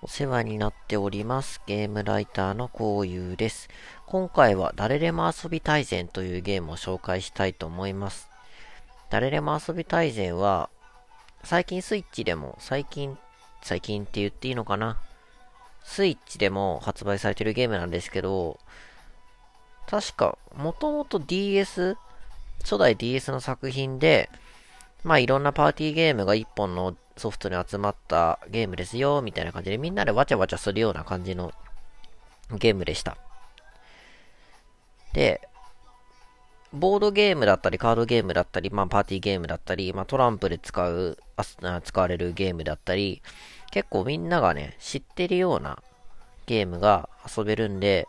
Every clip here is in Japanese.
お世話になっております。ゲームライターのこうゆうです。今回は誰でも遊び大全というゲームを紹介したいと思います。誰でも遊び大全は、最近スイッチでも、最近って言っていいのかな、スイッチでも発売されているゲームなんですけど、確か、もともと DS、初代 DS の作品で、いろんなパーティーゲームが一本のソフトに集まったゲームですよ、みたいな感じでみんなでわちゃわちゃするような感じのゲームでした。で、ボードゲームだったり、カードゲームだったり、パーティーゲームだったり、トランプで使われるゲームだったり、結構みんながね、知ってるようなゲームが遊べるんで、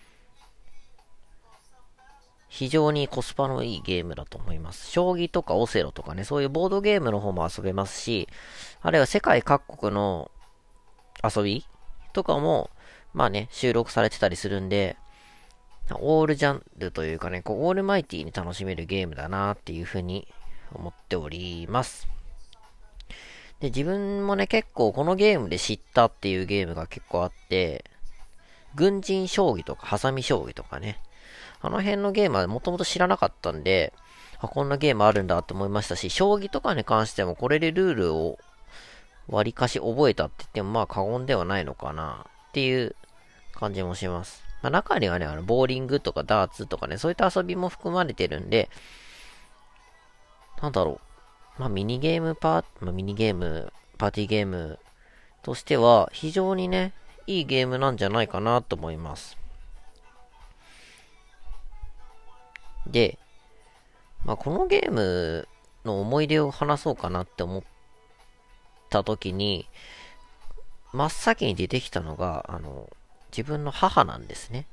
非常にコスパのいいゲームだと思います。将棋とかオセロとかね、そういうボードゲームの方も遊べますし、あるいは世界各国の遊びとかも、収録されてたりするんで、オールジャンルというかね、オールマイティに楽しめるゲームだなっていうふうに思っております。で、自分もね、結構このゲームで知ったっていうゲームが結構あって、軍人将棋とか、ハサミ将棋とかね、あの辺のゲームはもともと知らなかったんで、こんなゲームあるんだと思いましたし、将棋とかに関してもこれでルールを割かし覚えたって言っても過言ではないのかなっていう感じもします。中にはね、ボーリングとかダーツとかね、そういった遊びも含まれてるんで、なんだろう。ミニゲーム、パーティーゲームとしては非常にね、いいゲームなんじゃないかなと思います。で、このゲームの思い出を話そうかなって思った時に、真っ先に出てきたのが、自分の母なんですね。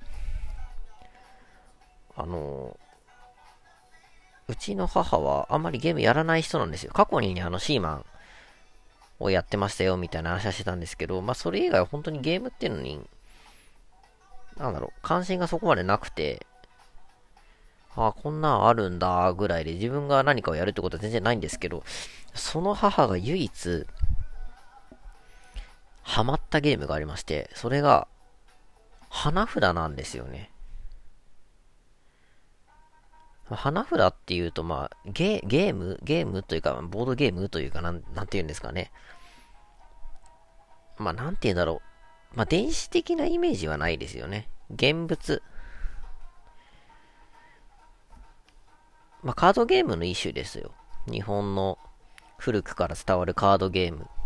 うちの母はあんまりゲームやらない人なんですよ。過去にね、シーマンをやってましたよみたいな話はしてたんですけど、それ以外は本当にゲームっていうのに、関心がそこまでなくて、こんなんあるんだぐらいで自分が何かをやるってことは全然ないんですけど、その母が唯一、ハマったゲームがありまして、それが、花札なんですよね。花札っていうと、ゲームというか、ボードゲームというか、なんて言うんですかね。なんて言うんだろう。電子的なイメージはないですよね。現物。カードゲームの一種ですよ。日本の古くから伝わるカードゲーム。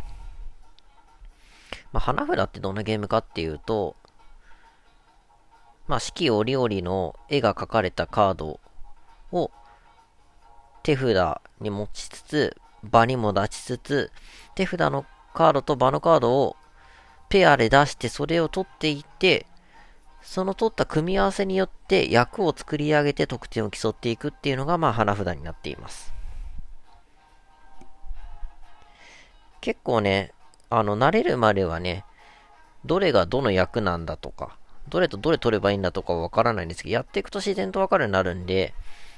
花札ってどんなゲームかっていうと、四季折々の絵が描かれたカードを手札に持ちつつ、場にも出しつつ、手札のカードと場のカードをペアで出してそれを取っていって、その取った組み合わせによって役を作り上げて得点を競っていくっていうのが花札になっています。結構ね、慣れるまではね、どれがどの役なんだとか、どれとどれ取ればいいんだとかわからないんですけど、やっていくと自然とわかるようになるんで、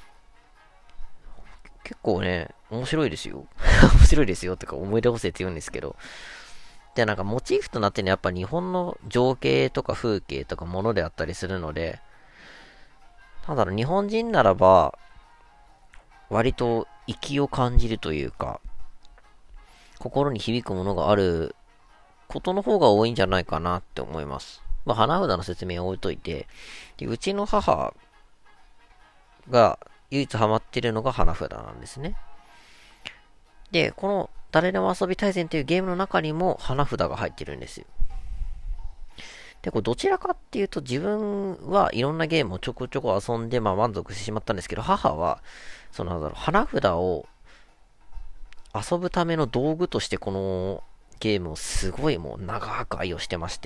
結構ね、面白いですよ。面白いですよってか思い出補正って言うんですけど。で、モチーフとなってるのはやっぱ日本の情景とか風景とかものであったりするので、日本人ならば、割と粋を感じるというか、心に響くものがあることの方が多いんじゃないかなって思います。花札の説明を置いといて、でうちの母が唯一ハマってるのが花札なんですね。で、この誰でも遊び大全というゲームの中にも花札が入ってるんですよ。で、これどちらかっていうと自分はいろんなゲームをちょこちょこ遊んで満足してしまったんですけど、母は、花札を遊ぶための道具としてこのゲームをすごいもう長く愛用してまして、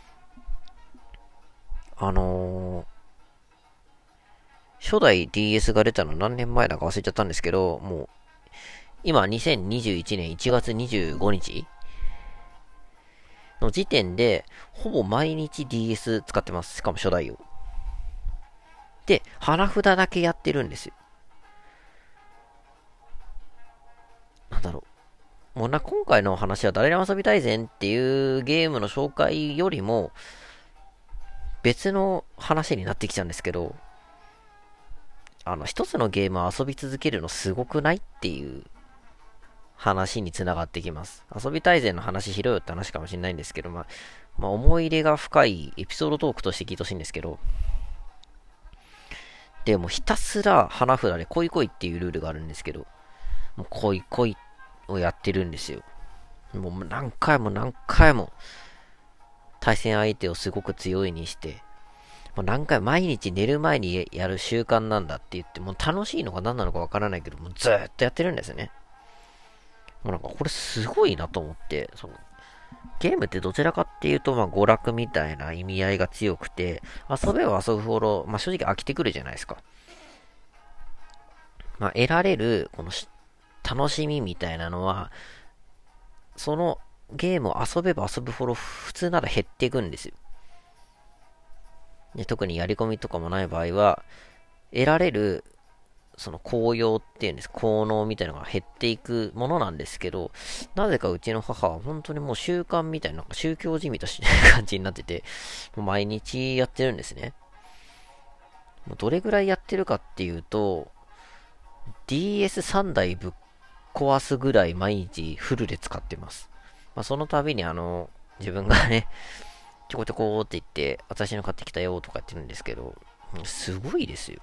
初代 DS が出たの何年前だか忘れちゃったんですけど、もう、今2021年1月25日の時点で、ほぼ毎日 DS 使ってます。しかも初代を。で、花札だけやってるんですよ。 もう今回の話は誰でも遊びたいぜんっていうゲームの紹介よりも、別の話になってきちゃうんですけど、一つのゲームを遊び続けるのすごくないっていう話につながってきます。遊び大全の話しろよって話かもしれないんですけど、思い入れが深いエピソードトークとして聞いてほしいんですけど、でもひたすら花札で恋恋っていうルールがあるんですけど、もう恋恋をやってるんですよ。もう何回も何回も対戦相手をすごく強いにして、もう何回毎日寝る前にやる習慣なんだって言って、もう楽しいのか何なのかわからないけど、もうずーっとやってるんですよね。もうこれすごいなと思って、ゲームってどちらかっていうと、娯楽みたいな意味合いが強くて、遊べば遊ぶほど、正直飽きてくるじゃないですか。得られる、この楽しみみたいなのは、そのゲームを遊べば遊ぶほど普通なら減っていくんですよ。で、特にやり込みとかもない場合は、得られる、その効用っていうんです、効能みたいなのが減っていくものなんですけど、なぜかうちの母は本当にもう習慣みたいな、宗教じみた感じになってて、もう毎日やってるんですね。もうどれぐらいやってるかっていうと、DS3 台ぶっ壊すぐらい毎日フルで使ってます。その度に自分がね、ちょこちょこって言って、私の買ってきたよとか言ってるんですけど、すごいですよ。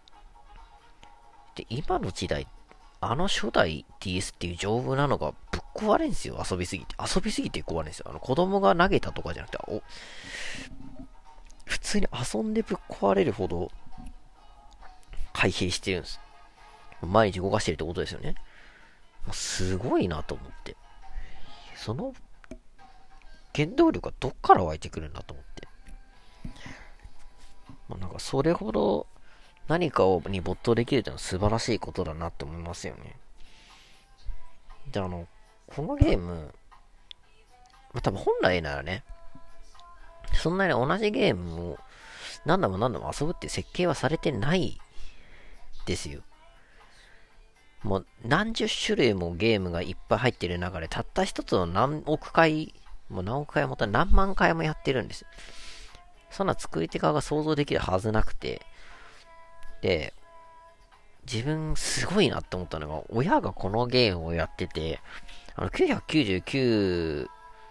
で、今の時代、初代 DS っていう丈夫なのがぶっ壊れんすよ、遊びすぎて。遊びすぎて壊れんすよ。子供が投げたとかじゃなくて、普通に遊んでぶっ壊れるほど開閉してるんです。毎日動かしてるってことですよね。すごいなと思って。その原動力はどっから湧いてくるんだと思って。それほど何かに没頭できるというのは素晴らしいことだなって思いますよね。で、このゲーム、多分本来ならね、そんなに同じゲームを何度も何度も遊ぶって設計はされてないですよ。もう何十種類もゲームがいっぱい入ってる中で、たった一つを何億回、もう何億回も何万回もやってるんですよ。そんな作り手側が想像できるはずなくて、で、自分すごいなって思ったのが、親がこのゲームをやってて、999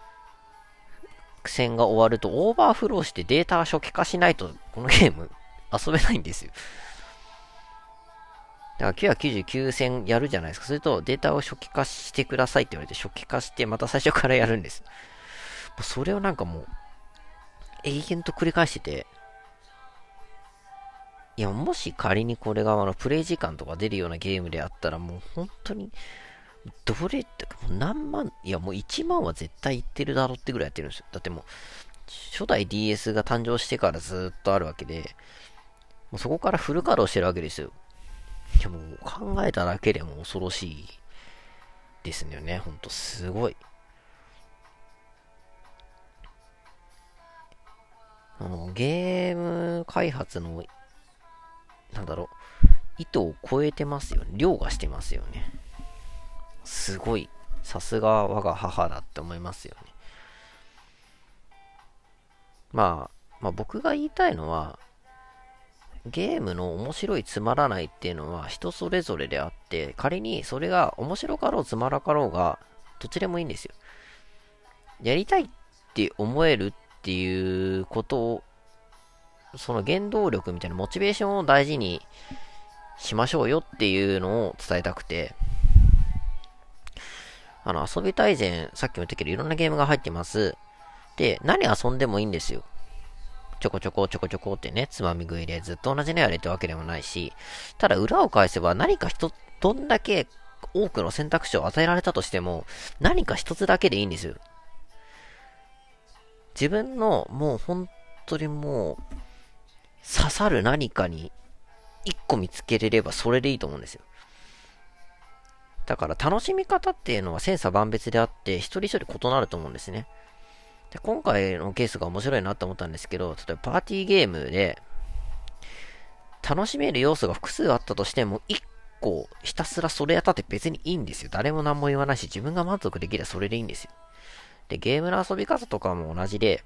戦が終わるとオーバーフローしてデータが初期化しないと、このゲーム遊べないんですよ。だから999戦やるじゃないですか。それとデータを初期化してくださいって言われて初期化してまた最初からやるんです。それをもう永遠と繰り返してて、いや、もし仮にこれがプレイ時間とか出るようなゲームであったらもう本当に、どれってか何万、いやもう1万は絶対いってるだろってぐらいやってるんですよ。だってもう、初代 DS が誕生してからずっとあるわけで、もうそこからフル稼働してるわけですよ。いやもう考えただけでも恐ろしいですよね。ほんとすごい。ゲーム開発の、意図を超えてますよね。凌駕してますよね。すごい。さすが我が母だって思いますよね。僕が言いたいのは、ゲームの面白いつまらないっていうのは人それぞれであって、仮にそれが面白かろうつまらかろうが、どっちでもいいんですよ。やりたいって思えるっていうことを、その原動力みたいなモチベーションを大事にしましょうよっていうのを伝えたくて、遊び大全、さっきも言ったけどいろんなゲームが入ってます。で、何遊んでもいいんですよ。ちょこちょこちょこちょこってね、つまみ食いでずっと同じのやれってわけでもないし、ただ裏を返せば何かどんだけ多くの選択肢を与えられたとしても、何か一つだけでいいんですよ。自分のもう本当にもう刺さる何かに一個見つけれればそれでいいと思うんですよ。だから楽しみ方っていうのは千差万別であって一人一人異なると思うんですね。で今回のケースが面白いなと思ったんですけど、例えばパーティーゲームで楽しめる要素が複数あったとしても1 個ひたすらそれやったって別にいいんですよ。誰も何も言わないし、自分が満足できればそれでいいんですよ。で、ゲームの遊び方とかも同じで、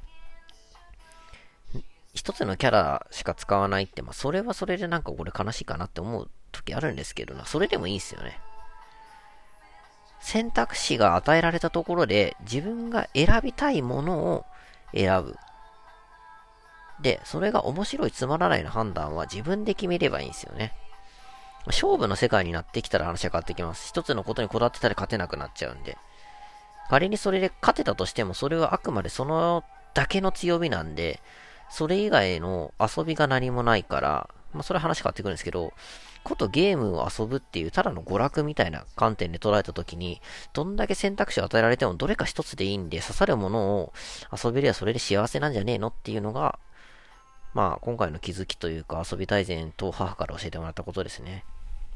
一つのキャラしか使わないって、それはそれでなんか俺悲しいかなって思う時あるんですけどな、それでもいいんですよね。選択肢が与えられたところで、自分が選びたいものを選ぶ。で、それが面白いつまらないの判断は自分で決めればいいんですよね。勝負の世界になってきたら話は変わってきます。一つのことにこだわってたら勝てなくなっちゃうんで。仮にそれで勝てたとしても、それはあくまでそのだけの強みなんで、それ以外の遊びが何もないから、それは話変わってくるんですけど、ことゲームを遊ぶっていうただの娯楽みたいな観点で捉えたときに、どんだけ選択肢を与えられてもどれか一つでいいんで、刺さるものを遊べりゃそれで幸せなんじゃねえのっていうのが、今回の気づきというか遊び大全と母から教えてもらったことですね。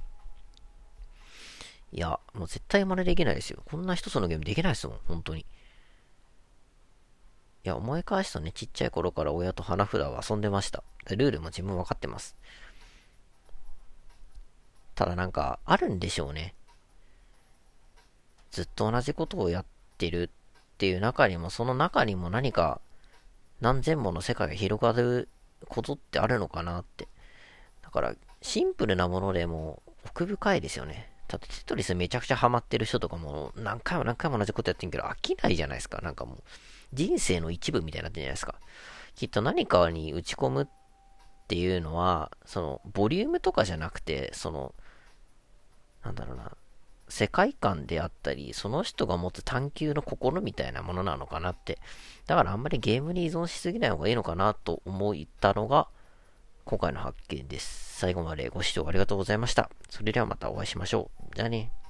いや、もう絶対真似できないですよ。こんな一つのゲームできないですもん、本当に。いや、思い返すとね、ちっちゃい頃から親と花札を遊んでました。ルールも自分分かってます。ただなんか、あるんでしょうね。ずっと同じことをやってるっていう中にも、その中にも何か何千もの世界が広がることってあるのかなって。だから、シンプルなものでも奥深いですよね。だってテトリスめちゃくちゃハマってる人とかも何回も何回も同じことやってんけど飽きないじゃないですか。なんかもう人生の一部みたいになってるじゃないですか。きっと何かに打ち込むっていうのは、そのボリュームとかじゃなくて、なんだろうな、世界観であったり、その人が持つ探求の心みたいなものなのかなって。だからあんまりゲームに依存しすぎない方がいいのかなと思ったのが、今回の発見です。最後までご視聴ありがとうございました。それではまたお会いしましょう。じゃあね。